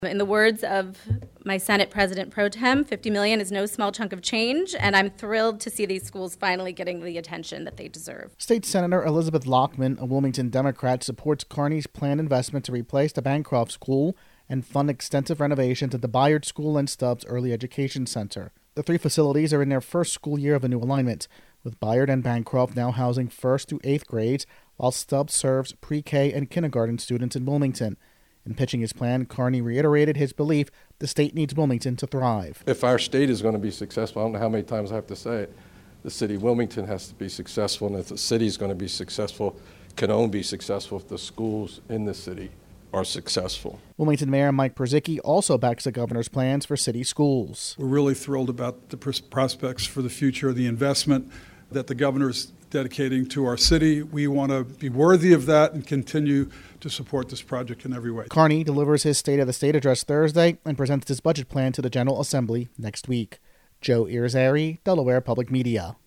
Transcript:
In the words of my Senate President Pro Tem, $50 million is no small chunk of change, and I'm thrilled to see these schools finally getting the attention that they deserve. State Senator Elizabeth Lockman, a Wilmington Democrat, supports Kearney's planned investment to replace the Bancroft School and fund extensive renovations at the Bayard School and Stubbs Early Education Center. The three facilities are in their first school year of a new alignment, with Bayard and Bancroft now housing 1st through 8th grades, while Stubbs serves pre-K and kindergarten students in Wilmington. In pitching his plan, Kearney reiterated his belief the state needs Wilmington to thrive. If our state is going to be successful, I don't know how many times I have to say it, the city of Wilmington has to be successful, and if the city is going to be successful, can only be successful if the schools in the city are successful. Wilmington Mayor Mike Purzycki also backs the governor's plans for city schools. We're really thrilled about the prospects for the future of the investment that the governor's dedicating to our city. We want to be worthy of that and continue to support this project in every way. Kearney delivers his State of the State address Thursday and presents his budget plan to the General Assembly next week. Joe Irizarry, Delaware Public Media.